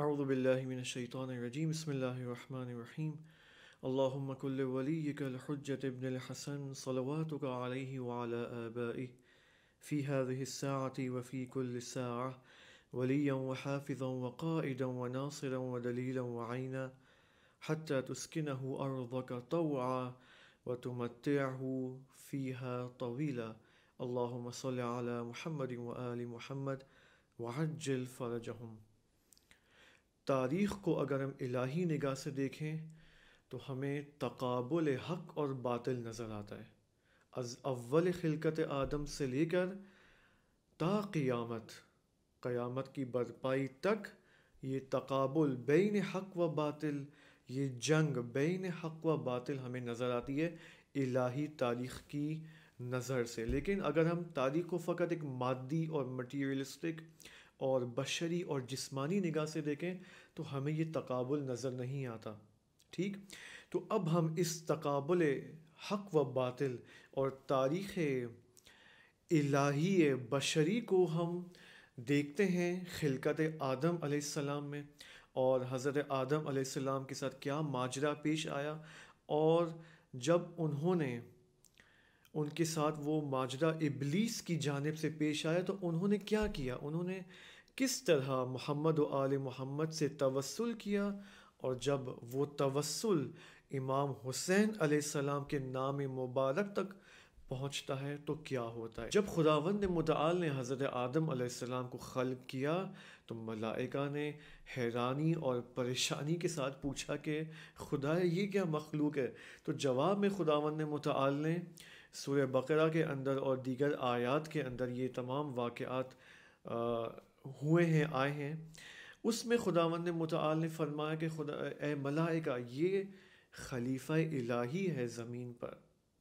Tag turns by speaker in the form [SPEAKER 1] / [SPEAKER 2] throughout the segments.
[SPEAKER 1] اعوذ باللہ من الشیطان الرجیم بسم اللہ الرحمن الرحیم اللہم کل ولیک الحجة ابن الحسن صلواتک علیہ وعلى آبائہ فی هذه الساعة وفی كل ساعة ولیا وحافظا وقائدا وناصرا ودلیلا وعینا حتى تسکنہ ارضک طوعا وتمتعہ فیہا طویلا اللہم صل علی محمد وآل محمد وعجل فرجہم۔ تاریخ کو اگر ہم الہی نگاہ سے دیکھیں تو ہمیں تقابل حق اور باطل نظر آتا ہے۔ از اول خلقت آدم سے لے کر تا قیامت کی برپائی تک یہ تقابل بین حق و باطل، یہ جنگ بین حق و باطل ہمیں نظر آتی ہے الہی تاریخ کی نظر سے۔ لیکن اگر ہم تاریخ کو فقط ایک مادی اور مٹیریلسٹک اور بشری اور جسمانی نگاہ سے دیکھیں تو ہمیں یہ تقابل نظر نہیں آتا، ٹھیک؟ تو اب ہم اس تقابل حق و باطل اور تاریخ الہی بشری کو ہم دیکھتے ہیں خلقت آدم علیہ السلام میں، اور حضرت آدم علیہ السلام کے ساتھ کیا ماجرا پیش آیا، اور جب ان کے ساتھ وہ ماجرا ابلیس کی جانب سے پیش آیا تو انہوں نے کیا کیا، انہوں نے کس طرح محمد و آل محمد سے توسل کیا، اور جب وہ توسل امام حسین علیہ السلام کے نام مبارک تک پہنچتا ہے تو کیا ہوتا ہے۔ جب خداوند متعال نے حضرت آدم علیہ السلام کو خلق کیا تو ملائکہ نے حیرانی اور پریشانی کے ساتھ پوچھا کہ خدا یہ کیا مخلوق ہے؟ تو جواب میں خداوند متعال نے سورہ بقرہ کے اندر اور دیگر آیات کے اندر یہ تمام واقعات ہوئے ہیں، آئے ہیں، اس میں خداوند متعال نے فرمایا کہ اے ملائکہ یہ خلیفہ الہی ہے زمین پر۔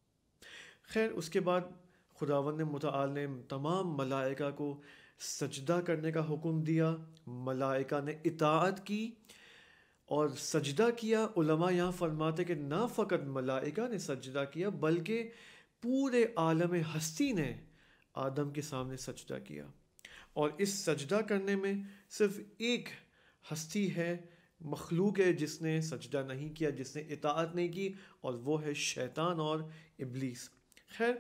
[SPEAKER 1] خیر اس کے بعد خداوند متعال نے تمام ملائکہ کو سجدہ کرنے کا حکم دیا، ملائکہ نے اطاعت کی اور سجدہ کیا۔ علماء یہاں فرماتے کہ نہ فقط ملائکہ نے سجدہ کیا بلکہ پورے عالم ہستی نے آدم کے سامنے سجدہ کیا، اور اس سجدہ کرنے میں صرف ایک ہستی ہے، مخلوق ہے جس نے سجدہ نہیں کیا، جس نے اطاعت نہیں کی، اور وہ ہے شیطان اور ابلیس۔ خیر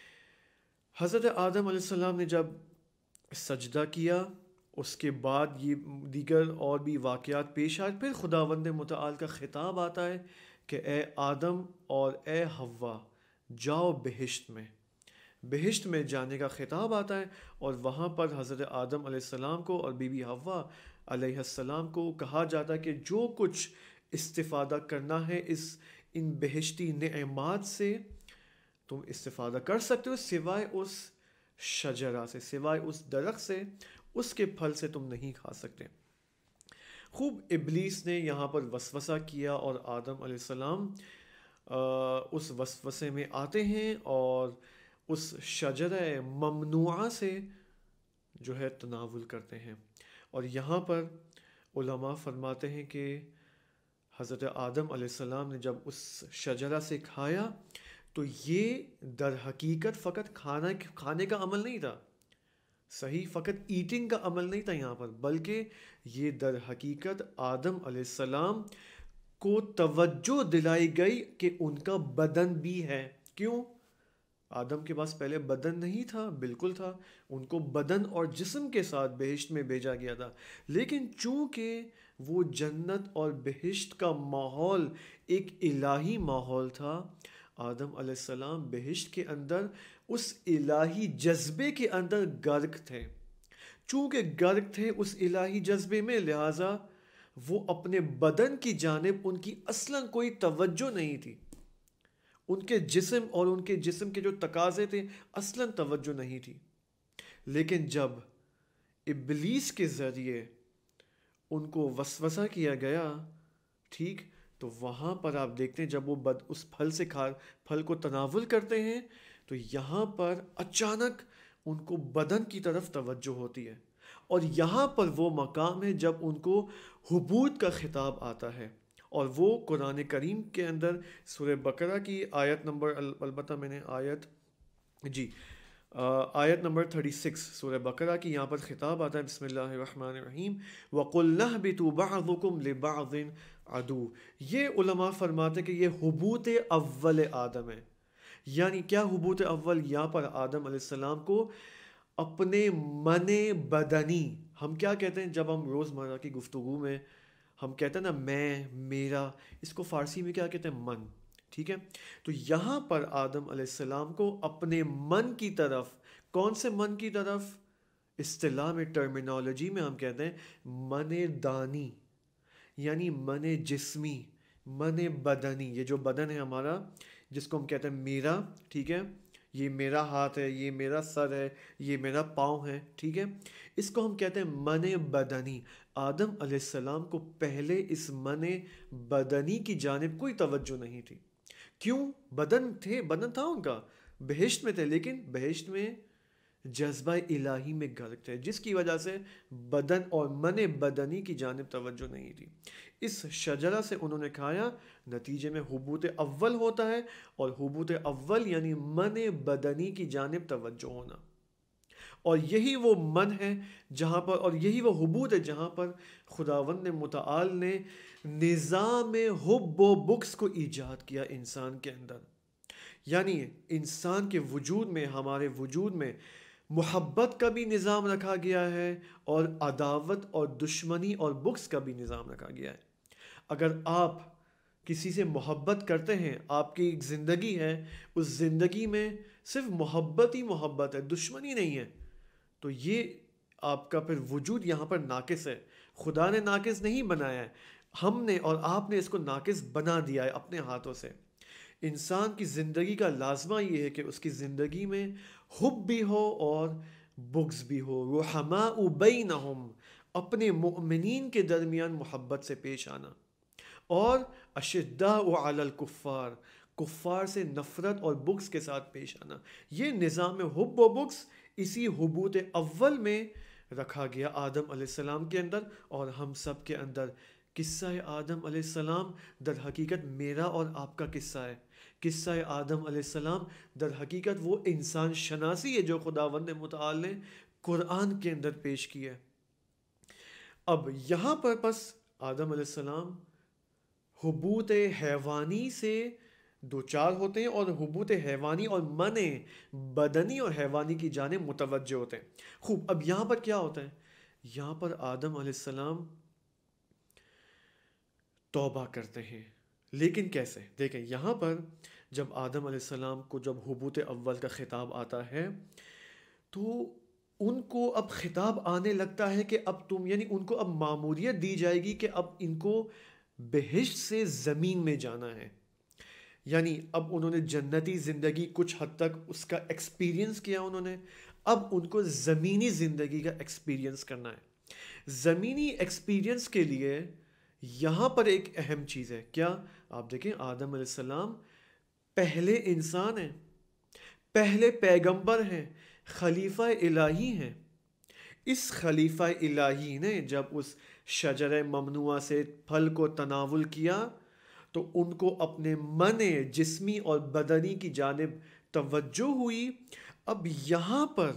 [SPEAKER 1] حضرت آدم علیہ السلام نے جب سجدہ کیا اس کے بعد یہ دیگر اور بھی واقعات پیش آئے، پھر خداوند متعال کا خطاب آتا ہے کہ اے آدم اور اے حوا جاؤ بہشت میں جانے کا خطاب آتا ہے، اور وہاں پر حضرت آدم علیہ السلام کو اور بی بی حوا علیہ السلام کو کہا جاتا ہے کہ جو کچھ استفادہ کرنا ہے ان بہشتی نعمات سے تم استفادہ کر سکتے ہو، سوائے اس شجرہ سے، سوائے اس درخت سے، اس کے پھل سے تم نہیں کھا سکتے۔ خوب ابلیس نے یہاں پر وسوسہ کیا اور آدم علیہ السلام اس وسوسے میں آتے ہیں اور اس شجرہ ممنوعہ سے جو ہے تناول کرتے ہیں۔ اور یہاں پر علماء فرماتے ہیں کہ حضرت آدم علیہ السلام نے جب اس شجرہ سے کھایا تو یہ در حقیقت فقط کھانے کا عمل نہیں تھا، صحیح فقط ایٹنگ کا عمل نہیں تھا یہاں پر، بلکہ یہ در حقیقت آدم علیہ السلام کو توجہ دلائی گئی کہ ان کا بدن بھی ہے۔ کیوں؟ آدم کے پاس پہلے بدن نہیں تھا، بالکل تھا، ان کو بدن اور جسم کے ساتھ بہشت میں بھیجا گیا تھا، لیکن چونکہ وہ جنت اور بہشت کا ماحول ایک الہی ماحول تھا، آدم علیہ السلام بہشت کے اندر اس الہی جذبے کے اندر غرق تھے۔ چونکہ غرق تھے اس الہی جذبے میں، لہٰذا وہ اپنے بدن کی جانب ان کی اصلاً کوئی توجہ نہیں تھی، ان کے جسم اور ان کے جسم کے جو تقاضے تھے اصلاً توجہ نہیں تھی۔ لیکن جب ابلیس کے ذریعے ان کو وسوسہ کیا گیا، ٹھیک، تو وہاں پر آپ دیکھتے ہیں جب وہ اس پھل کو تناول کرتے ہیں تو یہاں پر اچانک ان کو بدن کی طرف توجہ ہوتی ہے، اور یہاں پر وہ مقام ہے جب ان کو حبوط کا خطاب آتا ہے، اور وہ قرآن کریم کے اندر سورہ بقرہ کی آیت نمبر، البتہ میں نے آیت نمبر 36 سورہ بقرہ کی یہاں پر خطاب آتا ہے، بسم اللہ الرحمن الرحیم وَقُلْ نَهْبِطُوا بَعْضُكُمْ لِبَعْضٍ عَدُوٌّ۔ یہ علماء فرماتے ہیں کہ یہ حبوط اول آدم ہے۔ یعنی کیا حبوط اول؟ یہاں پر آدم علیہ السلام کو اپنے من بدنی، ہم کیا کہتے ہیں جب ہم روزمرہ کی گفتگو میں ہم کہتے ہیں نا میں، میرا، اس کو فارسی میں کیا کہتے ہیں؟ من، ٹھیک ہے؟ تو یہاں پر آدم علیہ السلام کو اپنے من کی طرف، کون سے من کی طرف؟ اصطلاح میں، ٹرمینالوجی میں ہم کہتے ہیں من دانی، یعنی من جسمی، من بدنی، یہ جو بدن ہے ہمارا جس کو ہم کہتے ہیں میرا، ٹھیک ہے؟ یہ میرا ہاتھ ہے، یہ میرا سر ہے، یہ میرا پاؤں ہے، ٹھیک ہے؟ اس کو ہم کہتے ہیں من بدنی۔ آدم علیہ السلام کو پہلے اس من بدنی کی جانب کوئی توجہ نہیں تھی۔ کیوں؟ بدن تھے، بدن تھا ان کا، بہشت میں تھے، لیکن بہشت میں جذبہ الہی میں غرق تھے، جس کی وجہ سے بدن اور من بدنی کی جانب توجہ نہیں تھی۔ اس شجرہ سے انہوں نے کھایا، نتیجے میں حبوط اول ہوتا ہے، اور حبوط اول یعنی من بدنی کی جانب توجہ ہونا، اور یہی وہ من ہے جہاں پر، اور یہی وہ حبوط ہے جہاں پر خداوند متعال نے نظام حب و بغض کو ایجاد کیا انسان کے اندر۔ یعنی انسان کے وجود میں، ہمارے وجود میں محبت کا بھی نظام رکھا گیا ہے، اور عداوت اور دشمنی اور بغض کا بھی نظام رکھا گیا ہے۔ اگر آپ کسی سے محبت کرتے ہیں، آپ کی ایک زندگی ہے، اس زندگی میں صرف محبت ہی محبت ہے، دشمنی نہیں ہے، تو یہ آپ کا پھر وجود یہاں پر ناقص ہے۔ خدا نے ناقص نہیں بنایا ہے، ہم نے اور آپ نے اس کو ناقص بنا دیا ہے اپنے ہاتھوں سے۔ انسان کی زندگی کا لازمہ یہ ہے کہ اس کی زندگی میں حب بھی ہو اور بغض بھی ہو، رحماء بینہم، اپنے مؤمنین کے درمیان محبت سے پیش آنا، اور اشداء علی الکفار، کفار سے نفرت اور بغض کے ساتھ پیش آنا۔ یہ نظام حب و بغض اسی حبوط اول میں رکھا گیا آدم علیہ السلام کے اندر اور ہم سب کے اندر۔ قصہ آدم علیہ السلام در حقیقت میرا اور آپ کا قصہ ہے۔ قصہ آدم علیہ السلام در حقیقت وہ انسان شناسی ہے جو خداوند متعال نے قرآن کے اندر پیش کی ہے۔ اب یہاں پر پس آدم علیہ السلام حبوط حیوانی سے دوچار ہوتے ہیں، اور حبوط حیوانی اور من بدنی اور حیوانی کی جانب متوجہ ہوتے ہیں۔ خوب، اب یہاں پر کیا ہوتا ہے؟ یہاں پر آدم علیہ السلام توبہ کرتے ہیں، لیکن کیسے؟ دیکھیں یہاں پر جب آدم علیہ السلام کو جب حبوط اول کا خطاب آتا ہے تو ان کو اب خطاب آنے لگتا ہے کہ اب تم، یعنی ان کو اب ماموریت دی جائے گی کہ اب ان کو بہشت سے زمین میں جانا ہے۔ یعنی اب انہوں نے جنتی زندگی کچھ حد تک اس کا ایکسپیرینس کیا انہوں نے، اب ان کو زمینی زندگی کا ایکسپیرینس کرنا ہے۔ زمینی ایکسپیرینس کے لیے یہاں پر ایک اہم چیز ہے، کیا؟ آپ دیکھیں آدم علیہ السلام پہلے انسان ہیں، پہلے پیغمبر ہیں، خلیفہ الہی ہیں۔ اس خلیفہ الہی نے جب اس شجرہ ممنوعہ سے پھل کو تناول کیا تو ان کو اپنے من جسمی اور بدنی کی جانب توجہ ہوئی۔ اب یہاں پر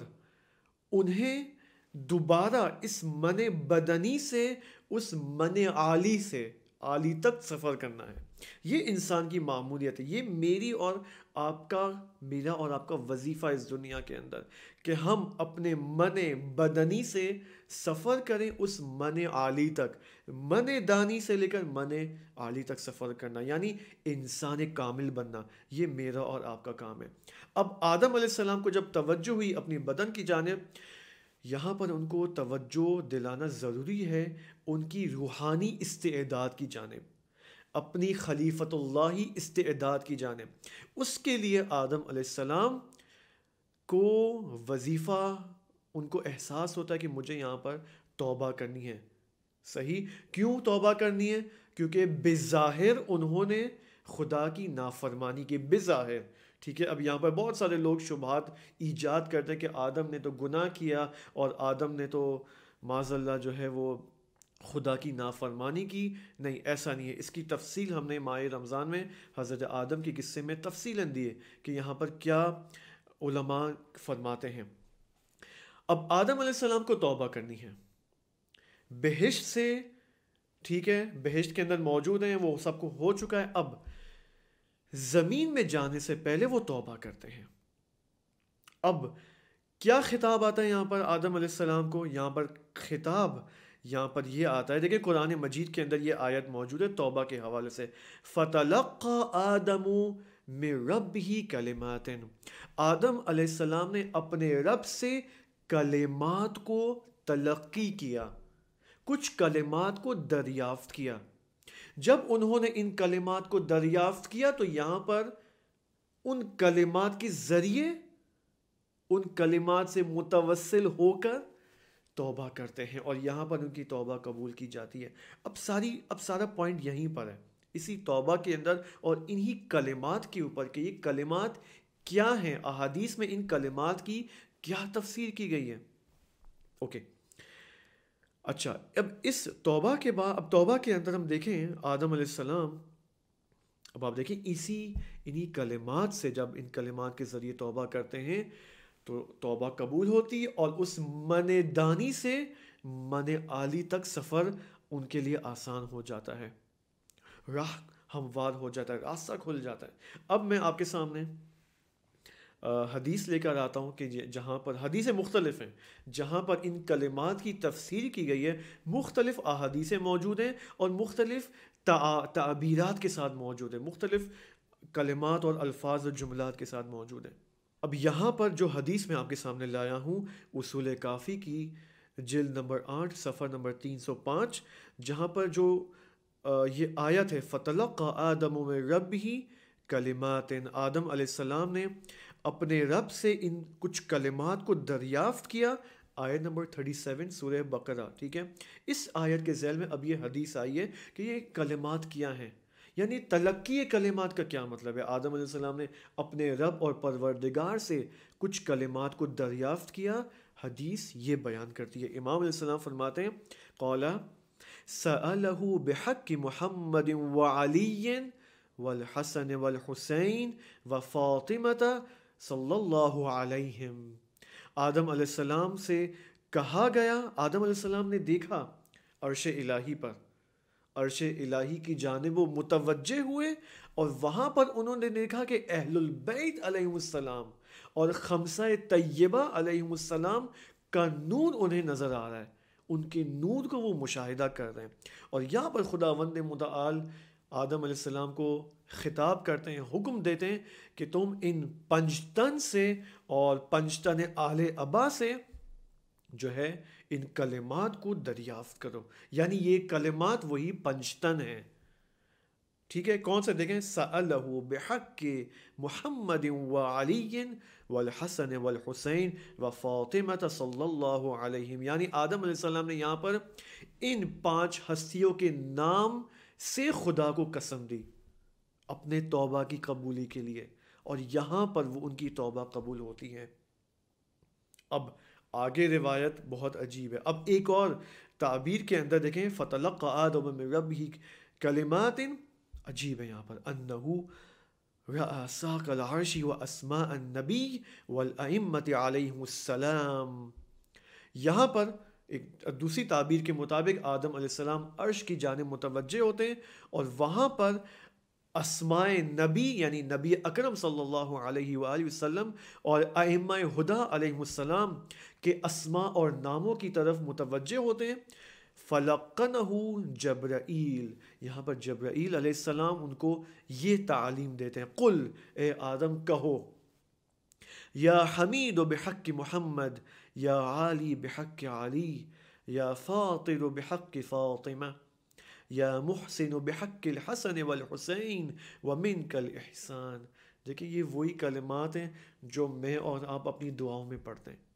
[SPEAKER 1] انہیں دوبارہ اس من بدنی سے اس من عالی سے عالی تک سفر کرنا ہے۔ یہ انسان کی معمولیت ہے، یہ میری اور آپ کا، میرا اور آپ کا وظیفہ اس دنیا کے اندر، کہ ہم اپنے من بدنی سے سفر کریں اس من عالی تک، من دانی سے لے کر من عالی تک سفر کرنا، یعنی انسان کامل بننا۔ یہ میرا اور آپ کا کام ہے۔ اب آدم علیہ السلام کو جب توجہ ہوئی اپنی بدن کی جانب، یہاں پر ان کو توجہ دلانا ضروری ہے ان کی روحانی استعداد کی جانب، اپنی خلیفۃ اللہ استعداد کی جانب۔ اس کے لیے آدم علیہ السلام کو وظیفہ، ان کو احساس ہوتا ہے کہ مجھے یہاں پر توبہ کرنی ہے۔ صحیح، کیوں توبہ کرنی ہے؟ کیونکہ بظاہر انہوں نے خدا کی نافرمانی کی، بظاہر، ٹھیک ہے؟ اب یہاں پر بہت سارے لوگ شبہات ایجاد کرتے ہیں کہ آدم نے تو گناہ کیا اور آدم نے تو معاذ اللہ جو ہے وہ خدا کی نافرمانی کی۔ نہیں، ایسا نہیں ہے۔ اس کی تفصیل ہم نے ماہ رمضان میں حضرت آدم کے قصے میں تفصیلاً دی ہے کہ یہاں پر کیا علماء فرماتے ہیں اب آدم علیہ السلام کو توبہ کرنی ہے بہشت سے، ٹھیک ہے، بہشت کے اندر موجود ہیں، وہ سب کو ہو چکا ہے، اب زمین میں جانے سے پہلے وہ توبہ کرتے ہیں۔ اب کیا خطاب آتا ہے یہاں پر آدم علیہ السلام کو؟ یہاں پر خطاب یہاں پر یہ آتا ہے، دیکھیں قرآن مجید کے اندر یہ آیت موجود ہے توبہ کے حوالے سے، فَتَلَقَّى آدَمُ مِن رَبِّهِ كَلِمَاتٍ، آدم علیہ السلام نے اپنے رب سے کلمات کو تلقی کیا، کچھ کلمات کو دریافت کیا۔ جب انہوں نے ان کلمات کو دریافت کیا تو یہاں پر ان کلمات کے ذریعے، ان کلمات سے متوسل ہو کر توبہ کرتے ہیں، اور یہاں پر ان کی توبہ قبول کی جاتی ہے۔ اب سارا پوائنٹ یہیں پر ہے، اسی توبہ کے اندر اور انہی کلمات کے اوپر کہ یہ کلمات کیا ہیں، احادیث میں ان کلمات کی کیا تفسیر کی گئی ہے۔ اوکے، اچھا، اب اس توبہ کے بعد، اب توبہ کے اندر ہم دیکھیں آدم علیہ السلام، اب آپ دیکھیں انہی کلمات سے جب ان کلمات کے ذریعے توبہ کرتے ہیں تو توبہ قبول ہوتی ہے، اور اس من دانی سے من عالی تک سفر ان کے لیے آسان ہو جاتا ہے، راہ ہموار ہو جاتا ہے، راستہ کھل جاتا ہے۔ اب میں آپ کے سامنے حدیث لے کر آتا ہوں کہ جہاں پر حدیثیں مختلف ہیں، جہاں پر ان کلمات کی تفسیر کی گئی ہے، مختلف احادیثیں موجود ہیں اور مختلف تعبیرات کے ساتھ موجود ہیں، مختلف کلمات اور الفاظ اور جملات کے ساتھ موجود ہیں۔ اب یہاں پر جو حدیث میں آپ کے سامنے لایا ہوں، اصول کافی کی جلد نمبر 8 صفحہ نمبر 305، جہاں پر جو یہ آیت ہے فَتَلَقَّى آدَمُ مِن رَبِّهِ كَلِمَاتٍ، آدم علیہ السلام نے اپنے رب سے ان کچھ کلمات کو دریافت کیا، آیت نمبر 37 سورہ بقرہ، ٹھیک ہے۔ اس آیت کے ذیل میں اب یہ حدیث آئی ہے کہ یہ کلمات کیا ہیں، یعنی تلقی کلمات کا کیا مطلب ہے؟ آدم علیہ السلام نے اپنے رب اور پروردگار سے کچھ کلمات کو دریافت کیا، حدیث یہ بیان کرتی ہے۔ امام علیہ السلام فرماتے ہیں قَالَ سَأَلَهُ بِحَقِّ مُحَمَّدٍ وَعَلِيٍّ وَالْحَسَنِ وَالْحُسَيْنِ وَفَاطِمَةَ صلی اللہ علیہ، آدم علیہ السلام سے کہا گیا، آدم علیہ السلام نے دیکھا عرش الہی پر، عرش الہی کی جانب وہ متوجہ ہوئے، اور وہاں پر انہوں نے دیکھا کہ اہل البیت علیہ السلام اور خمسہ طیبہ علیہ السلام کا نور انہیں نظر آ رہا ہے، ان کے نور کو وہ مشاہدہ کر رہے ہیں، اور یہاں پر خداوند متعال آدم علیہ السلام کو خطاب کرتے ہیں، حکم دیتے ہیں کہ تم ان پنجتن سے اور پنجتن اہل ابا سے جو ہے ان کلمات کو دریافت کرو، یعنی یہ کلمات وہی پنجتن ہیں، ٹھیک ہے۔ کون سے؟ دیکھیں، سألہ بحق محمد وعلی والحسن والحسین وفاطمہ صلی اللہ علیہ، یعنی آدم علیہ السلام نے یہاں پر ان 5 ہستیوں کے نام سے خدا کو قسم دی اپنے توبہ کی قبولی کے لیے، اور یہاں پر وہ ان کی توبہ قبول ہوتی ہے۔ اب آگے روایت بہت عجیب ہے، اب ایک اور تعبیر کے اندر دیکھیں، فَتَلَقَّى آدَمُ مِن رَبِّهِ كَلِمَاتٍ، عجیب ہے یہاں پر، أَنَّهُ رَأَى سَاقَ الْعَرْشِ وَأَسْمَاءَ النَّبِيِّ وَالْأَئِمَّةِ عَلَيْهِمُ السَّلَامُ، یہاں پر ایک دوسری تعبیر کے مطابق آدم علیہ السلام عرش کی جانب متوجہ ہوتے ہیں، اور وہاں پر اسماء نبی یعنی نبی اکرم صلی اللہ علیہ وآلہ وسلم اور ائمہ ہدا علیہ السلام کے اسماء اور ناموں کی طرف متوجہ ہوتے ہیں۔ فلقنہ جبرائیل، یہاں پر جبرائیل علیہ السلام ان کو یہ تعلیم دیتے ہیں، قل، اے آدم کہو، یا حمید بحق محمد، یا عالی بحق علی، یا فاطر بحق فاطمہ، یا محسن بحق الحسن والحسین ومنک الاحسان۔ دیکھیں یہ وہی کلمات ہیں جو میں اور آپ اپنی دعاؤں میں پڑھتے ہیں۔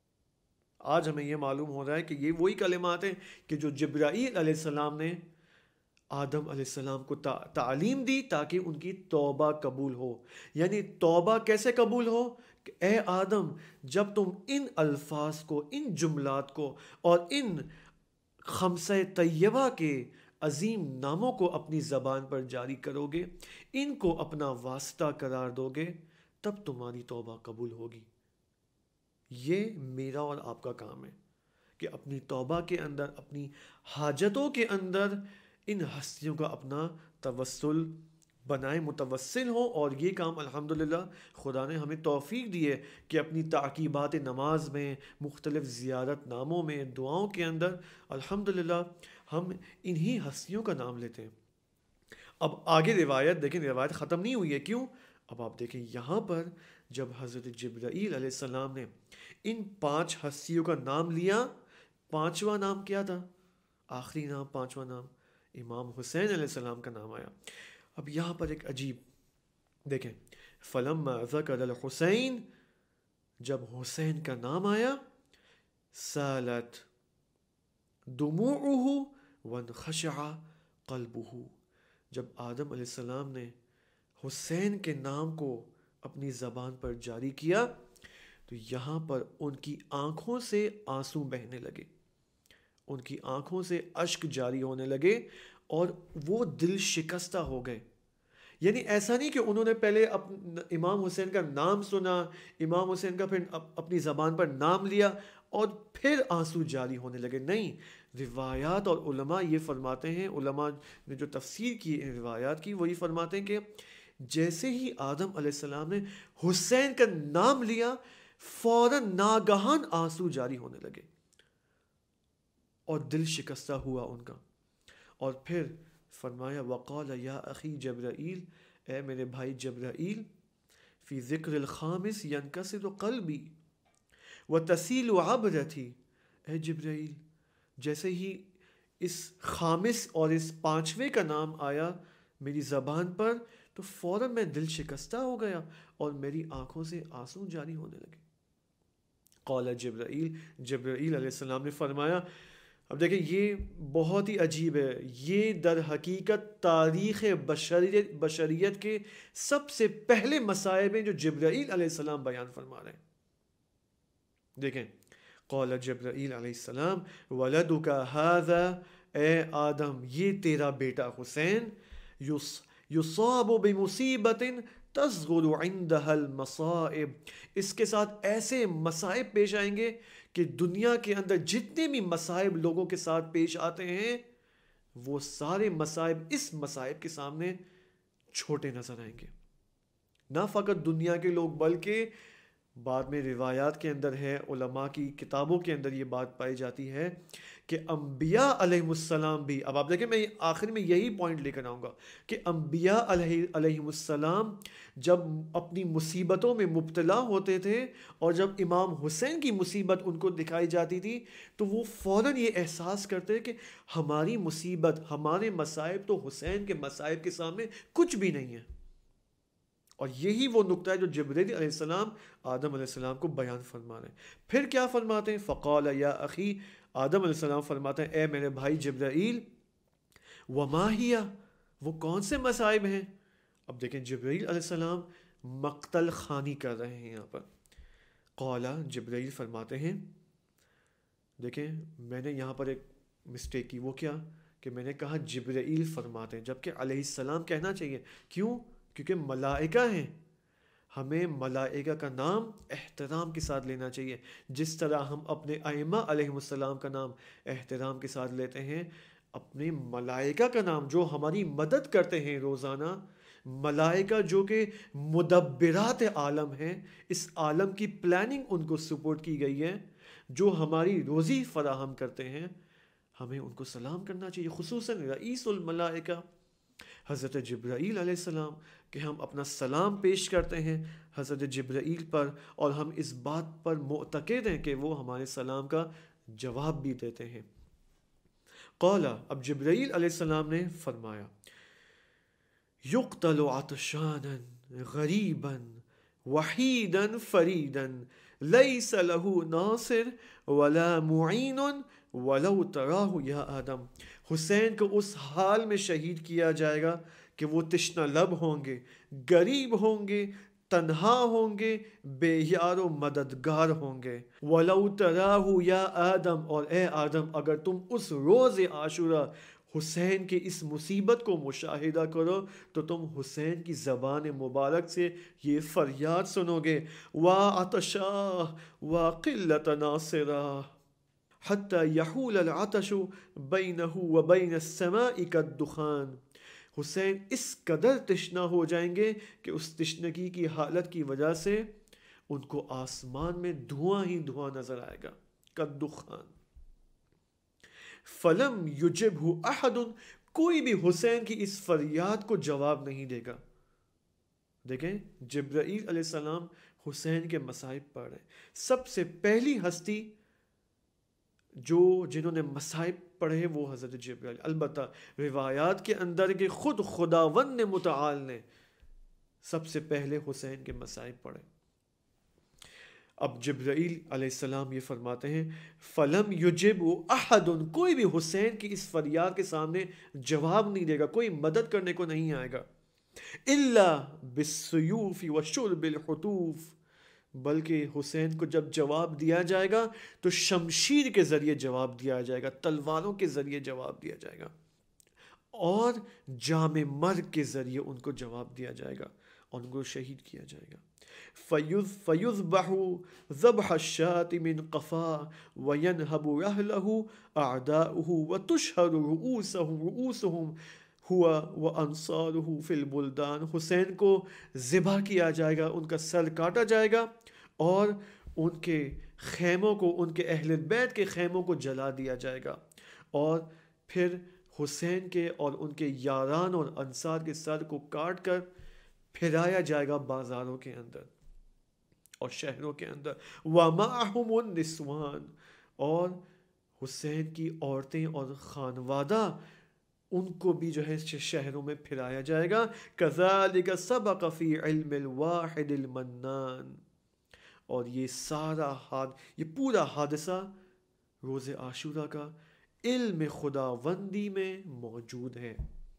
[SPEAKER 1] آج ہمیں یہ معلوم ہو رہا ہے کہ یہ وہی کلمات ہیں کہ جو جبرائیل علیہ السلام نے آدم علیہ السلام کو تعلیم دی تاکہ ان کی توبہ قبول ہو۔ یعنی توبہ کیسے قبول ہو؟ کہ اے آدم، جب تم ان الفاظ کو، ان جملات کو اور ان خمسہ طیبہ کے عظیم ناموں کو اپنی زبان پر جاری کرو گے، ان کو اپنا واسطہ قرار دو گے، تب تمہاری توبہ قبول ہوگی۔ یہ میرا اور آپ کا کام ہے کہ اپنی توبہ کے اندر، اپنی حاجتوں کے اندر ان ہستیوں کا اپنا توسل بنائیں، متوسل ہو۔ اور یہ کام الحمدللہ خدا نے ہمیں توفیق دی ہے کہ اپنی تعقیبات نماز میں، مختلف زیارت ناموں میں، دعاؤں کے اندر الحمدللہ ہم انہی ہستیوں کا نام لیتے ہیں۔ اب آگے روایت دیکھیں، روایت ختم نہیں ہوئی ہے، کیوں؟ اب آپ دیکھیں یہاں پر جب حضرت جبرائیل علیہ السلام نے ان 5 ہستیوں کا نام لیا، 5واں نام کیا تھا؟ آخری نام، 5واں نام امام حسین علیہ السلام کا نام آیا۔ اب یہاں پر ایک عجیب دیکھیں، فلما ذکر الحسین، جب حسین کا نام آیا، سالت دموعہ وانخشع قلبہ، جب آدم علیہ السلام نے حسین کے نام کو اپنی زبان پر جاری کیا تو یہاں پر ان کی آنکھوں سے آنسو بہنے لگے، ان کی آنکھوں سے اشک جاری ہونے لگے اور وہ دل شکستہ ہو گئے۔ یعنی ایسا نہیں کہ انہوں نے پہلے امام حسین کا نام سنا، امام حسین کا پھر اپنی زبان پر نام لیا اور پھر آنسو جاری ہونے لگے، نہیں۔ روایات اور علماء یہ فرماتے ہیں، علماء نے جو تفسیر کی ان روایات کی وہ یہ فرماتے ہیں کہ جیسے ہی آدم علیہ السلام نے حسین کا نام لیا، فوراً ناگہان آنسو جاری ہونے لگے اور دل شکستہ ہوا ان کا۔ اور پھر فرمایا وقال یا اخی جبرائیل، اے میرے بھائی جبرائیل، فی ذکر الخامس ینکسر قلبی وتسیل عبرتی، اے جبرائیل جیسے ہی اس خامس اور اس 5ویں کا نام آیا میری زبان پر تو فوراً میں دل شکستہ ہو گیا اور میری آنکھوں سے آنسو جاری ہونے لگے۔ قال جبرائیل، جبرائیل علیہ السلام نے فرمایا، اب دیکھیں یہ بہت ہی عجیب ہے، یہ در حقیقت تاریخ بشریت کے سب سے پہلے مصائب ہیں جو جبرائیل علیہ السلام بیان فرما رہے ہیں۔ دیکھیں قال جبرائیل علیہ السلام ولدک ھذا، اے آدم یہ تیرا بیٹا حسین، یصاب بمصیبت تصغر عندها المصائب، اس کے ساتھ ایسے مصائب پیش آئیں گے کہ دنیا کے اندر جتنے بھی مصائب لوگوں کے ساتھ پیش آتے ہیں وہ سارے مصائب اس مصائب کے سامنے چھوٹے نظر آئیں گے۔ نہ فقط دنیا کے لوگ بلکہ بعد میں روایات کے اندر ہے، علماء کی کتابوں کے اندر یہ بات پائی جاتی ہے کہ انبیاء علیہ السلام بھی، اب آپ دیکھیں میں آخر میں یہی پوائنٹ لے کر آؤں گا کہ انبیاء علیہ السلام جب اپنی مصیبتوں میں مبتلا ہوتے تھے اور جب امام حسین کی مصیبت ان کو دکھائی جاتی تھی تو وہ فوراً یہ احساس کرتے کہ ہماری مصیبت، ہمارے مصائب تو حسین کے مصائب کے سامنے کچھ بھی نہیں ہے۔ اور یہی وہ نقطہ ہے جو جبرائیل علیہ السلام آدم علیہ السلام کو بیان فرما رہے ہیں۔ پھر کیا فرماتے ہیں؟ فقال یا اخی، آدم علیہ السلام فرماتے ہیں اے میرے بھائی جبرائیل، وما ہی، وہ کون سے مصائب ہیں؟ اب دیکھیں جبرائیل علیہ السلام مقتل خوانی کر رہے ہیں یہاں پر۔ قال، جبرائیل فرماتے ہیں، دیکھیں میں نے یہاں پر ایک مسٹیک کی، وہ کیا کہ میں نے کہا جبرائیل فرماتے ہیں جبکہ علیہ السلام کہنا چاہیے، کیوں؟ کیونکہ ملائکہ ہیں، ہمیں ملائکہ کا نام احترام کے ساتھ لینا چاہیے، جس طرح ہم اپنے ائمہ علیہ السلام کا نام احترام کے ساتھ لیتے ہیں، اپنے ملائکہ کا نام جو ہماری مدد کرتے ہیں روزانہ، ملائکہ جو کہ مدبرات عالم ہیں، اس عالم کی پلاننگ ان کو سپورٹ کی گئی ہے، جو ہماری روزی فراہم کرتے ہیں، ہمیں ان کو سلام کرنا چاہیے، خصوصاً رئیس الملائکہ حضرت جبرائیل علیہ السلام، کہ ہم اپنا سلام پیش کرتے ہیں حضرت جبرائیل پر اور ہم اس بات پر معتقد ہیں کہ وہ ہمارے سلام کا جواب بھی دیتے ہیں۔ قال، اب جبرائیل علیہ السلام نے فرمایا، یقتل عطشانا غریبا وحیدا فریدا لیس له ناصر ولا معین ولو تراہ یا آدم، حسین کو اس حال میں شہید کیا جائے گا کہ وہ تشنہ لب ہوں گے، غریب ہوں گے، تنہا ہوں گے، بے یار و مددگار ہوں گے۔ وَلَوْ تَرَاهُ یا آدم، اور اے آدم اگر تم اس روز عاشورہ حسین کے اس مصیبت کو مشاہدہ کرو تو تم حسین کی زبان مبارک سے یہ فریاد سنو گے، وا عطشا وا قلت ناصرا حتی یحول العطش بینہ و بین السماء کالدخان۔ حسین اس قدر تشنا ہو جائیں گے کہ اس تشنگی کی حالت کی وجہ سے ان کو آسمان میں دھواں ہی دھواں نظر آئے گا، کالدخان۔ فلم یجبہ احد، کوئی بھی حسین کی اس فریاد کو جواب نہیں دے گا۔ دیکھیں جبرائیل علیہ السلام حسین کے مصائب پڑھ رہے ہیں۔ سب سے پہلی ہستی جنہوں نے مصائب پڑھے وہ حضرت جبرائیل، البتہ روایات کے اندر کہ خود خداوند متعال نے سب سے پہلے حسین کے مصائب پڑھے۔ اب جبرائیل علیہ السلام یہ فرماتے ہیں فلم یجب احد، کوئی بھی حسین کی اس فریاد کے سامنے جواب نہیں دے گا، کوئی مدد کرنے کو نہیں آئے گا، الا بالسیوف وشرب الحطوف، بلکہ حسین کو جب جواب دیا جائے گا تو شمشیر کے ذریعے جواب دیا جائے گا، تلواروں کے ذریعے جواب دیا جائے گا، اور جام مرگ کے ذریعے ان کو جواب دیا جائے گا اور ان کو شہید کیا جائے گا۔ فَيُذْبَحُ ذَبْحَ الشَّاةِ مِنْ قَفَا وَيَنْهَبُ رَحْلَهُ أَعْدَاؤُهُ وَتُشْهَرُ رُؤُوسُهُمْ هُوَ وَأَنصَارُهُ فِي الْبُلْدَانِ، حسین کو ذبح کیا جائے گا، ان کا سر کاٹا جائے گا اور ان کے خیموں کو، ان کے اہل بیت کے خیموں کو جلا دیا جائے گا، اور پھر حسین کے اور ان کے یاران اور انصار کے سر کو کاٹ کر پھرایا جائے گا بازاروں کے اندر اور شہروں کے اندر، وَمَعَهُمُ النِّسْوَانِ، اور حسین کی عورتیں اور خانوادہ ان کو بھی جو ہے شہروں میں پھرایا جائے گا۔ كَذَلِكَ سَبَقَ فِي عِلْمِ الْوَاحِدِ الْمَنَّانِ، اور یہ پورا حادثہ روز عاشورہ کا علم خداوندی میں موجود ہے۔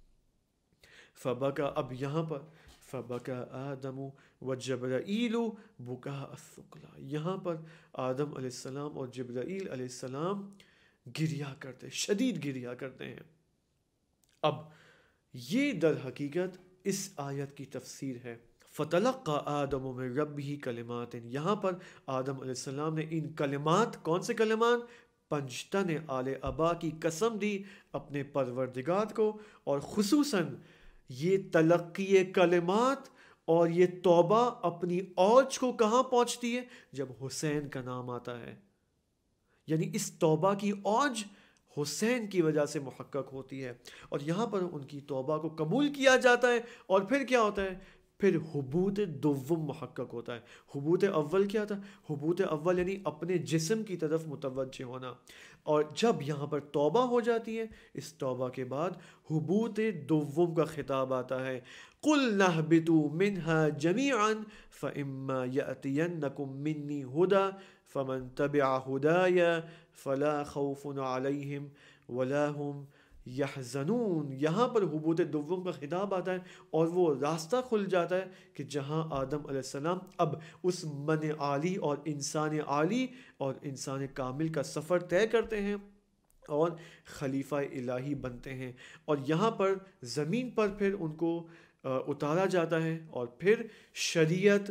[SPEAKER 1] فَبَكَى، اب یہاں پر فَبَكَى آدَمُ وَجَبْرَائِيلُ بُكَاءَ الثُّقْلَىٰ، یہاں پر آدم علیہ السلام اور جبرائیل علیہ السلام گریا کرتے، شدید گریا کرتے ہیں۔ اب یہ در حقیقت اس آیت کی تفسیر ہے۔ فَتَلَقَّى آدَمُ مِن رَبِّهِ كَلِمَاتٍ، یہاں پر آدم علیہ السلام نے ان کلمات، کون سے کلمات؟ پنجتن آل ابا کی قسم دی اپنے پروردگار کو، اور خصوصاً یہ تلقی کلمات اور یہ توبہ اپنی اوج کو کہاں پہنچتی ہے؟ جب حسین کا نام آتا ہے، یعنی اس توبہ کی اوج حسین کی وجہ سے محقق ہوتی ہے، اور یہاں پر ان کی توبہ کو قبول کیا جاتا ہے، اور پھر کیا ہوتا ہے؟ پھر حبوط دوم محقق ہوتا ہے۔ حبوط اول کیا تھا؟ حبوط اول یعنی اپنے جسم کی طرف متوجہ ہونا، اور جب یہاں پر توبہ ہو جاتی ہے، اس توبہ کے بعد حبوط دوم کا خطاب آتا ہے، قُلْنَا اهْبِطُوا مِنْهَا جَمِيعًا فَإِمَّا يَأْتِيَنَّكُم مِّنِّي هُدًى فَمَن تَبِعَ هُدَايَ فَلَا خَوْفٌ عَلَيْهِمْ وَلَا هُمْ یحزنون، یہاں پر حبوط دوم کا خطاب آتا ہے، اور وہ راستہ کھل جاتا ہے کہ جہاں آدم علیہ السلام اب اس من عالی اور انسان عالی اور انسان کامل کا سفر طے کرتے ہیں اور خلیفہ الہی بنتے ہیں، اور یہاں پر زمین پر پھر ان کو اتارا جاتا ہے، اور پھر شریعت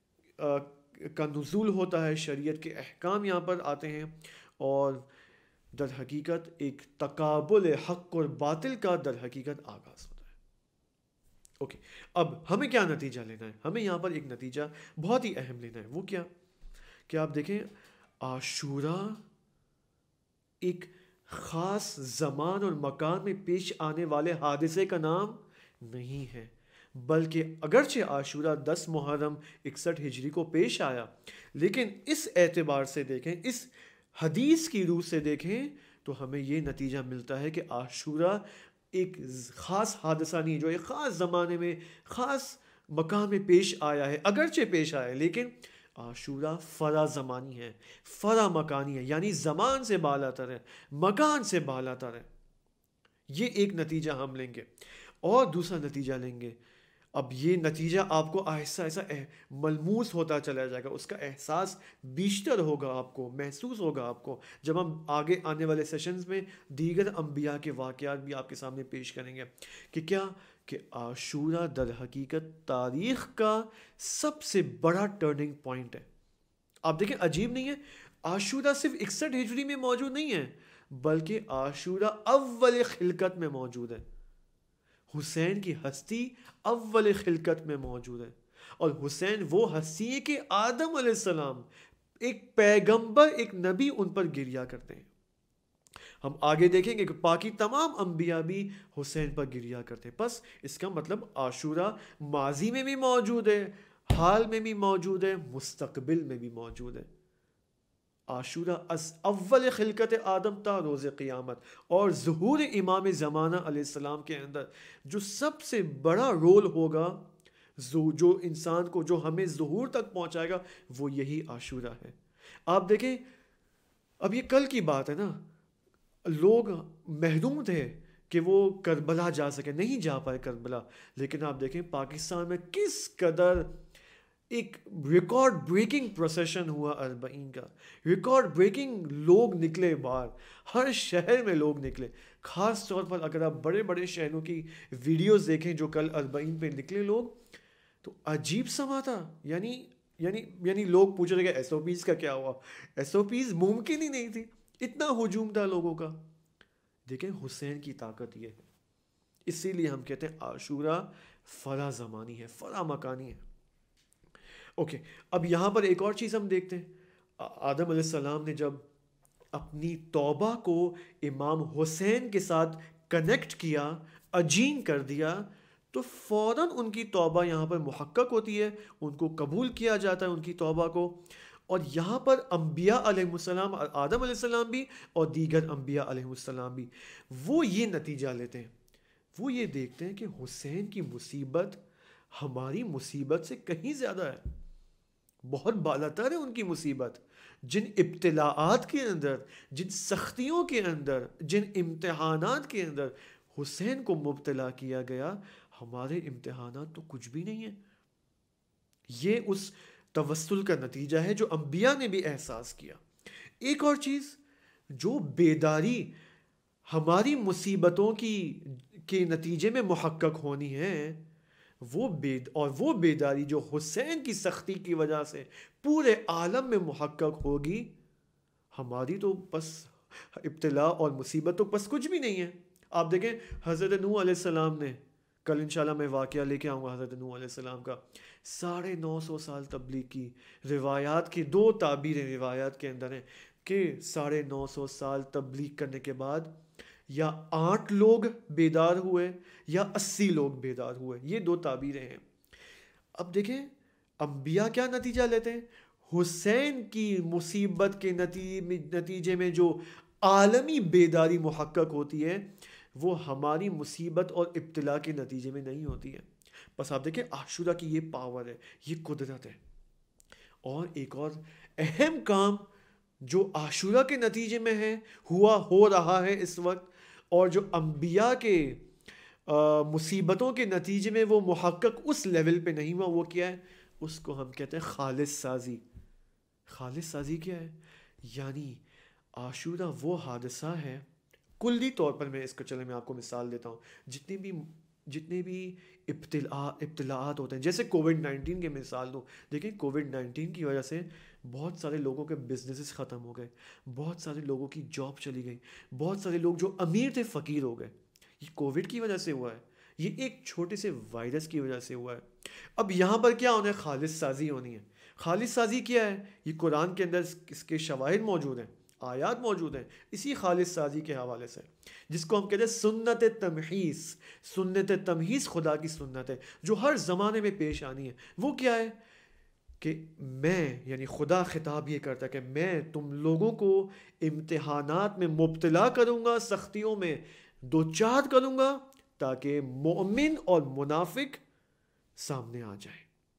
[SPEAKER 1] کا نزول ہوتا ہے، شریعت کے احکام یہاں پر آتے ہیں، اور در حقیقت ایک تقابل حق اور باطل کا در حقیقت آغاز ہوتا ہے۔ اوکے، اب ہمیں کیا نتیجہ لینا ہے؟ ہمیں یہاں پر ایک نتیجہ بہت ہی اہم لینا ہے، وہ کیا کہ آپ دیکھیں عاشورہ ایک خاص زمان اور مکان میں پیش آنے والے حادثے کا نام نہیں ہے، بلکہ اگرچہ عاشورہ 10 محرم 61 ہجری کو پیش آیا، لیکن اس اعتبار سے دیکھیں، اس حدیث کی روح سے دیکھیں تو ہمیں یہ نتیجہ ملتا ہے کہ عاشورہ ایک خاص حادثہ نہیں جو ایک خاص زمانے میں خاص مقام میں پیش آیا ہے، اگرچہ پیش آیا ہے، لیکن عاشورہ فرا زمانی ہے، فرا مکانی ہے، یعنی زمان سے بالا تر ہے، مکان سے بالا تر ہے۔ یہ ایک نتیجہ ہم لیں گے، اور دوسرا نتیجہ لیں گے، اب یہ نتیجہ آپ کو آہستہ آہستہ ملموس ہوتا چلا جائے گا، اس کا احساس بیشتر ہوگا، آپ کو محسوس ہوگا آپ کو، جب ہم آگے آنے والے سیشنز میں دیگر انبیاء کے واقعات بھی آپ کے سامنے پیش کریں گے کہ کیا کہ عاشورہ در حقیقت تاریخ کا سب سے بڑا ٹرننگ پوائنٹ ہے۔ آپ دیکھیں عجیب نہیں ہے، عاشورہ صرف 61 ہجری میں موجود نہیں ہے، بلکہ عاشورہ اول خلقت میں موجود ہے۔ حسین کی ہستی اول خلقت میں موجود ہے، اور حسین وہ ہستی ہے کہ آدم علیہ السلام ایک پیغمبر، ایک نبی ان پر گریا کرتے ہیں۔ ہم آگے دیکھیں گے کہ باقی تمام انبیاء بھی حسین پر گریا کرتے ہیں۔ بس اس کا مطلب عاشورہ ماضی میں بھی موجود ہے، حال میں بھی موجود ہے، مستقبل میں بھی موجود ہے۔ عاشورہ از اول خلقت آدم تا روز قیامت، اور ظہور امام زمانہ علیہ السلام کے اندر جو سب سے بڑا رول ہوگا، جو انسان کو، جو ہمیں ظہور تک پہنچائے گا، وہ یہی عاشورہ ہے۔ آپ دیکھیں اب یہ کل کی بات ہے نا، لوگ محروم تھے کہ وہ کربلا جا سکے، نہیں جا پائے کربلا، لیکن آپ دیکھیں پاکستان میں کس قدر ایک ریکارڈ بریکنگ پروسیشن ہوا اربعین کا، ریکارڈ بریکنگ لوگ نکلے باہر، ہر شہر میں لوگ نکلے۔ خاص طور پر اگر آپ بڑے بڑے شہروں کی ویڈیوز دیکھیں جو کل اربعین پہ نکلے لوگ، تو عجیب سما تھا۔ یعنی لوگ پوچھ رہے کہ ایس او پیز کا کیا ہوا، ایس او پیز ممکن ہی نہیں تھی، اتنا ہجوم تھا لوگوں کا۔ دیکھیں حسین کی طاقت یہ ہے، اسی لیے ہم کہتے ہیں عاشورہ فلا زمانی ہے، فلا مکانی ہے۔ اوکے، اب یہاں پر ایک اور چیز ہم دیکھتے ہیں، آدم علیہ السلام نے جب اپنی توبہ کو امام حسین کے ساتھ کنیکٹ کیا، عجین کر دیا، تو فوراً ان کی توبہ یہاں پر محقق ہوتی ہے، ان کو قبول کیا جاتا ہے ان کی توبہ کو۔ اور یہاں پر انبیاء علیہ السلام، آدم علیہ السلام بھی اور دیگر انبیاء علیہ السلام بھی، وہ یہ نتیجہ لیتے ہیں، وہ یہ دیکھتے ہیں کہ حسین کی مصیبت ہماری مصیبت سے کہیں زیادہ ہے، بہت بالاتر ہے ان کی مصیبت۔ جن ابتلاعات کے اندر، جن سختیوں کے اندر، جن امتحانات کے اندر حسین کو مبتلا کیا گیا، ہمارے امتحانات تو کچھ بھی نہیں ہیں۔ یہ اس توسل کا نتیجہ ہے جو انبیاء نے بھی احساس کیا۔ ایک اور چیز جو بیداری ہماری مصیبتوں کے نتیجے میں محقق ہونی ہے، وہ بیداری جو حسین کی سختی کی وجہ سے پورے عالم میں محقق ہوگی، ہماری تو بس ابتلا اور مصیبت تو بس کچھ بھی نہیں ہے۔ آپ دیکھیں حضرت نوح علیہ السلام نے، کل انشاءاللہ میں واقعہ لے کے آؤں گا حضرت نوح علیہ السلام کا، 950 سال تبلیغ کی، روایات کی 2 تعبیریں روایات کے اندر ہیں کہ 950 سال تبلیغ کرنے کے بعد یا 8 لوگ بیدار ہوئے یا 80 لوگ بیدار ہوئے، یہ 2 تعبیریں ہیں۔ اب دیکھیں انبیاء کیا نتیجہ لیتے ہیں، حسین کی مصیبت کے نتیجے میں جو عالمی بیداری محقق ہوتی ہے، وہ ہماری مصیبت اور ابتلا کے نتیجے میں نہیں ہوتی ہے۔ بس آپ دیکھیں عاشورہ کی یہ پاور ہے، یہ قدرت ہے۔ اور ایک اور اہم کام جو عاشورہ کے نتیجے میں ہے، ہو رہا ہے اس وقت، اور جو انبیاء کے مصیبتوں کے نتیجے میں وہ محقق اس لیول پہ نہیں ہوا، وہ کیا ہے، اس کو ہم کہتے ہیں خالص سازی۔ خالص سازی کیا ہے؟ یعنی عاشورہ وہ حادثہ ہے، کلی طور پر میں اس کو چلے میں آپ کو مثال دیتا ہوں، جتنے بھی ابتلاعات ہوتے ہیں، جیسے کووڈ-19 کے مثال دوں، دیکھیں کووڈ-19 کی وجہ سے بہت سارے لوگوں کے بزنسز ختم ہو گئے، بہت سارے لوگوں کی جاب چلی گئی، بہت سارے لوگ جو امیر تھے فقیر ہو گئے۔ یہ کووڈ کی وجہ سے ہوا ہے، یہ ایک چھوٹے سے وائرس کی وجہ سے ہوا ہے۔ اب یہاں پر کیا ہونا ہے، خالص سازی ہونی ہے۔ خالص سازی کیا ہے؟ یہ قرآن کے اندر اس کے شواہد موجود ہیں، آیات موجود ہیں اسی خالص سازی کے حوالے سے، جس کو ہم کہتے ہیں سنت تمحیص۔ سنت تمحیص خدا کی سنت ہے جو ہر زمانے میں پیش آنی ہے۔ وہ کیا ہے کہ میں، یعنی خدا خطاب یہ کرتا ہے کہ میں تم لوگوں کو امتحانات میں مبتلا کروں گا، سختیوں میں دوچار کروں گا، تاکہ مومن اور منافق سامنے آ جائے،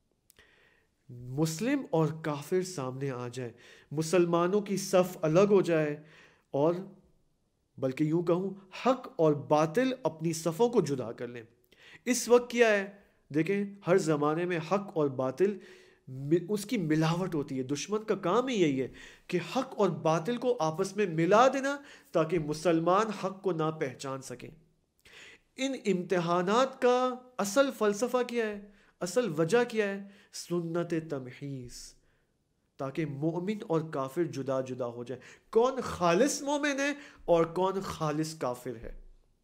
[SPEAKER 1] مسلم اور کافر سامنے آ جائے، مسلمانوں کی صف الگ ہو جائے، اور بلکہ یوں کہوں حق اور باطل اپنی صفوں کو جدا کر لیں۔ اس وقت کیا ہے، دیکھیں ہر زمانے میں حق اور باطل اس کی ملاوٹ ہوتی ہے. دشمن کا کام ہی یہی ہے کہ حق اور باطل کو آپس میں ملا دینا تاکہ مسلمان حق کو نہ پہچان سکیں. ان امتحانات کا اصل فلسفہ کیا ہے؟ اصل وجہ کیا ہے؟ سنت تمحیص، تاکہ مومن اور کافر جدا جدا ہو جائے. کون خالص مومن ہے اور کون خالص کافر ہے.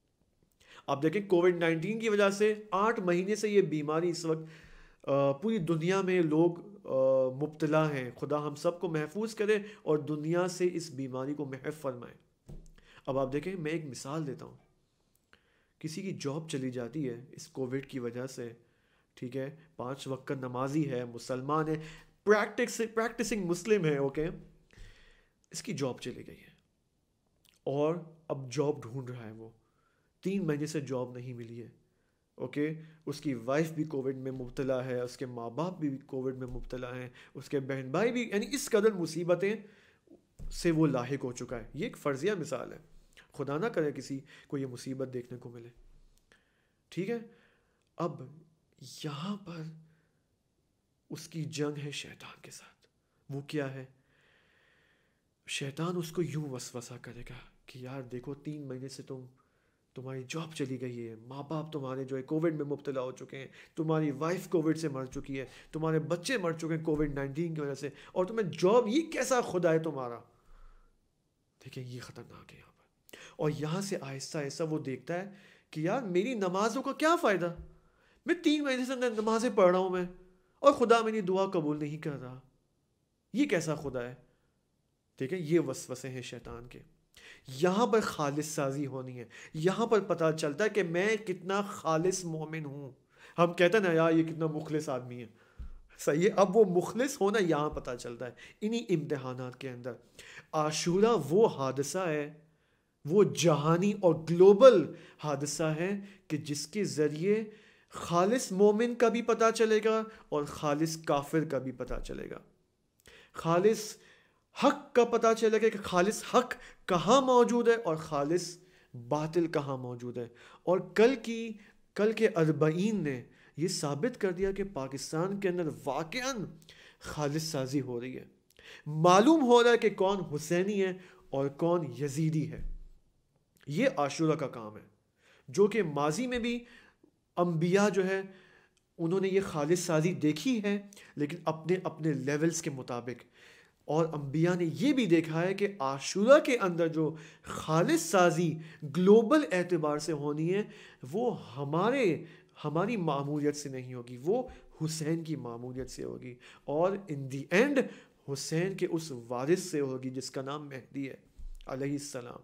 [SPEAKER 1] آپ دیکھیں کووڈ 19 کی وجہ سے 8 مہینے سے یہ بیماری اس وقت پوری دنیا میں لوگ مبتلا ہیں. خدا ہم سب کو محفوظ کرے اور دنیا سے اس بیماری کو محو فرمائے. اب آپ دیکھیں میں ایک مثال دیتا ہوں. کسی کی جاب چلی جاتی ہے اس کووڈ کی وجہ سے، ٹھیک ہے، 5 وقت کا نمازی ہے، مسلمان ہے، پریکٹسنگ مسلم ہے، اوکے، اس کی جاب چلی گئی ہے اور اب جاب ڈھونڈ رہا ہے. وہ 3 مہینے سے جاب نہیں ملی ہے، اوکے. اس کی وائف بھی کووڈ میں مبتلا ہے، اس کے ماں باپ بھی کووڈ میں مبتلا ہیں، اس کے بہن بھائی بھی، یعنی اس قدر مصیبتیں سے وہ لاحق ہو چکا ہے. یہ ایک فرضیہ مثال ہے، خدا نہ کرے کسی کو یہ مصیبت دیکھنے کو ملے، ٹھیک ہے. اب یہاں پر اس کی جنگ ہے شیطان کے ساتھ. وہ کیا ہے؟ شیطان اس کو یوں وسوسہ کرے گا کہ یار دیکھو 3 مہینے سے تمہاری جاب چلی گئی ہے، ماں باپ تمہارے جو ہے کووڈ میں مبتلا ہو چکے ہیں، تمہاری وائف کووڈ سے مر چکی ہے، تمہارے بچے مر چکے ہیں کووڈ 19 کی وجہ سے، اور تمہیں جاب، یہ کیسا خدا ہے تمہارا. دیکھیں یہ خطرناک ہے یہاں پر. اور یہاں سے آہستہ آہستہ وہ دیکھتا ہے کہ یار میری نمازوں کا کیا فائدہ، میں 3 مہینے سے نمازیں پڑھ رہا ہوں میں، اور خدا میری دعا قبول نہیں کر رہا. یہ کیسا خدا ہے؟ ٹھیک ہے، یہ وسوسے ہیں شیطان کے. یہاں پر خالص سازی ہونی ہے. یہاں پر پتہ چلتا ہے کہ میں کتنا خالص مومن ہوں. ہم کہتے ہیں نا یار یہ کتنا مخلص آدمی ہے، صحیح ہے. اب وہ مخلص ہونا یہاں پتہ چلتا ہے انہی امتحانات کے اندر. عاشورہ وہ حادثہ ہے، وہ جہانی اور گلوبل حادثہ ہے کہ جس کے ذریعے خالص مومن کا بھی پتہ چلے گا اور خالص کافر کا بھی پتہ چلے گا. خالص حق کا پتہ چلے گا کہ خالص حق کہاں موجود ہے اور خالص باطل کہاں موجود ہے. اور کل کے 40 نے یہ ثابت کر دیا کہ پاکستان کے اندر واقعاً خالص سازی ہو رہی ہے. معلوم ہو رہا ہے کہ کون حسینی ہے اور کون یزیدی ہے. یہ عاشورہ کا کام ہے جو کہ ماضی میں بھی انبیاء جو ہے انہوں نے یہ خالص سازی دیکھی ہے، لیکن اپنے اپنے لیولز کے مطابق. اور انبیاء نے یہ بھی دیکھا ہے کہ عاشورہ کے اندر جو خالص سازی گلوبل اعتبار سے ہونی ہے وہ ہماری معمولیت سے نہیں ہوگی، وہ حسین کی معمولیت سے ہوگی، اور ان دی اینڈ حسین کے اس وارث سے ہوگی جس کا نام مہدی ہے علیہ السلام.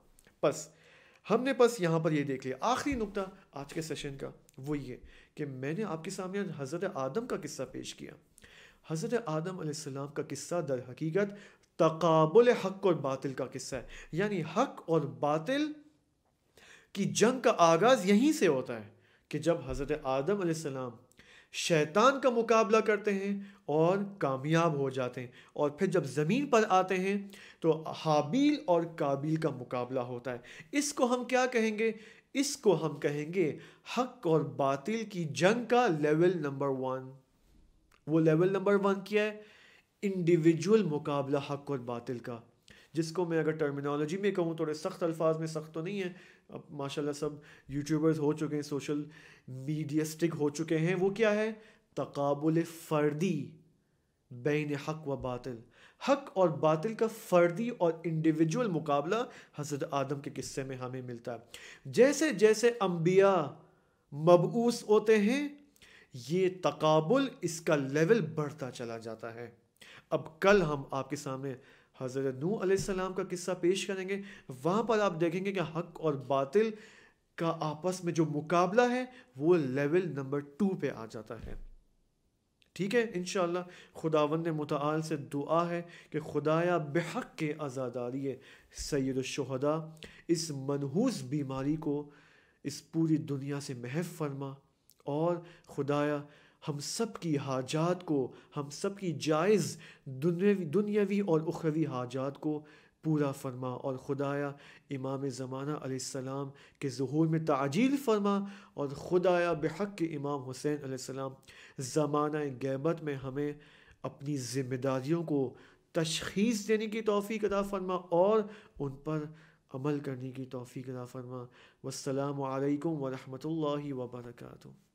[SPEAKER 1] ہم نے یہاں پر یہ دیکھ لیا. آخری نقطہ آج کے سیشن کا وہ یہ کہ میں نے آپ کے سامنے حضرت آدم کا قصہ پیش کیا. حضرت آدم علیہ السلام کا قصہ در حقیقت تقابل حق اور باطل کا قصہ ہے. یعنی حق اور باطل کی جنگ کا آغاز یہیں سے ہوتا ہے کہ جب حضرت آدم علیہ السلام شیطان کا مقابلہ کرتے ہیں اور کامیاب ہو جاتے ہیں، اور پھر جب زمین پر آتے ہیں تو حابیل اور قابیل کا مقابلہ ہوتا ہے. اس کو ہم کیا کہیں گے؟ اس کو ہم کہیں گے حق اور باطل کی جنگ کا لیول نمبر 1. وہ لیول نمبر 1 کیا ہے؟ انڈیویجول مقابلہ حق اور باطل کا، جس کو میں اگر ٹرمینالوجی میں کہوں تھوڑے سخت الفاظ میں، سخت تو نہیں ہے، اب ماشاءاللہ سب یوٹیوبرز ہو چکے ہیں، سوشل میڈیاسٹک ہو چکے ہیں. وہ کیا ہے؟ تقابل فردی بین حق و باطل. حق اور باطل کا فردی اور انڈیویجول مقابلہ حضرت آدم کے قصے میں ہمیں ملتا ہے. جیسے جیسے انبیاء مبعوث ہوتے ہیں یہ تقابل، اس کا لیول بڑھتا چلا جاتا ہے. اب کل ہم آپ کے سامنے حضرت نوح علیہ السلام کا قصہ پیش کریں گے. وہاں پر آپ دیکھیں گے کہ حق اور باطل کا آپس میں جو مقابلہ ہے وہ لیول نمبر 2 پہ آ جاتا ہے. ٹھیک ہے، انشاءاللہ خداوند متعال سے دعا ہے کہ خدایا بحق کے عزاداری سید الشہداء اس منحوس بیماری کو اس پوری دنیا سے محو فرما، اور خدایا ہم سب کی حاجات کو، ہم سب کی جائز دنیاوی اور اخروی حاجات کو پورا فرما، اور خدایا امام زمانہ علیہ السلام کے ظہور میں تعجیل فرما، اور خدایا بحق کے امام حسین علیہ السلام زمانہ غیبت میں ہمیں اپنی ذمہ داریوں کو تشخیص دینے کی توفیق عطا فرما اور ان پر عمل کرنے کی توفیق عطا فرما۔ والسلام علیکم ورحمۃ اللہ وبرکاتہ۔